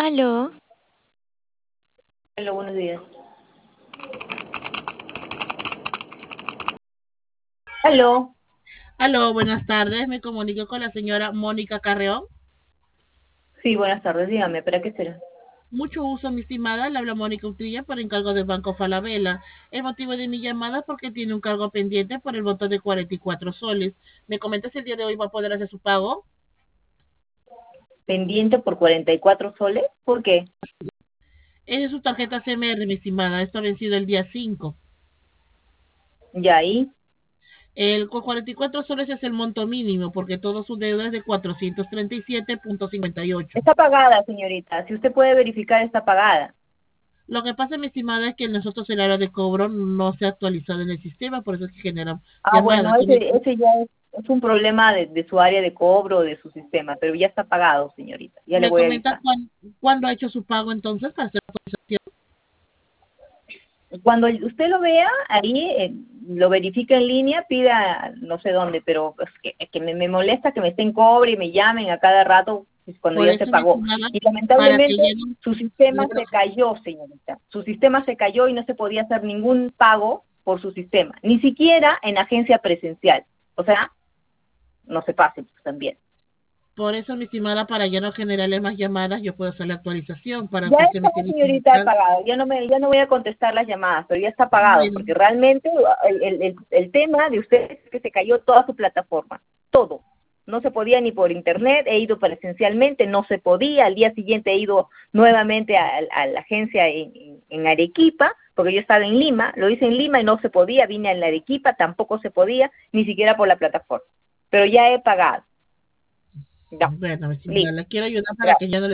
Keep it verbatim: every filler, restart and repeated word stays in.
Aló, Hola, buenos días. Aló, Aló, buenas tardes. Me comunico con la señora Mónica Carreón. sí, buenas tardes, dígame, ¿para qué será? Mucho gusto, mi estimada. Le habla Mónica Utrilla por encargo del Banco Falabella. El motivo de mi llamada es porque tiene un cargo pendiente por el voto de cuarenta y cuatro soles. ¿Me comenta si el día de hoy va a poder hacer su pago? Pendiente por cuarenta y cuatro soles, ¿por qué? Es de su tarjeta C M R, mi estimada. Esto ha vencido el día cinco. Ya ahí, El cu- cuarenta y cuatro soles es el monto mínimo porque todo su deuda es de cuatrocientos treinta y siete punto cincuenta y ocho. está pagada, señorita, si usted puede verificar, está pagada. Lo que pasa, mi estimada, es que nosotros el área de cobro no se ha actualizado en el sistema, por eso es que generan Ah, bueno, llamadas. ese, ese ya es, es un problema de, de su área de cobro, de su sistema, pero ya está pagado, señorita, ya le ¿Me voy a comenta avisar. cuán- cuándo ha hecho su pago entonces para hacer la actualización? Cuando usted lo vea, ahí eh, lo verifica en línea, pida no sé dónde, pero es que, es que me, me molesta que me estén cobre y me llamen a cada rato pues, cuando Por ya se eso, mi pagó. estimada, Y para que lamentablemente lleguen su sistema los... se cayó, señorita. Su sistema se cayó y no se podía hacer ningún pago por su sistema, ni siquiera en agencia presencial. O sea, no se pase pues, también. Por eso, mi estimada, para ya no generarle más llamadas, yo puedo hacer la actualización para Ya que usted está, me tiene que señorita, indicar. pagado. Ya no me, ya no voy a contestar las llamadas, pero ya está pagado, Bueno, porque realmente el, el, el, el tema de usted es que se cayó toda su plataforma, todo. No se podía ni por internet, he ido presencialmente, no se podía. Al día siguiente he ido nuevamente a, a la agencia en, en, en Arequipa, porque yo estaba en Lima, lo hice en Lima y no se podía, vine a la Arequipa, tampoco se podía, ni siquiera por la plataforma. Pero ya he pagado. Ya, bueno, mi estimada, listo. la quiero ayudar para que Gracias. ya no le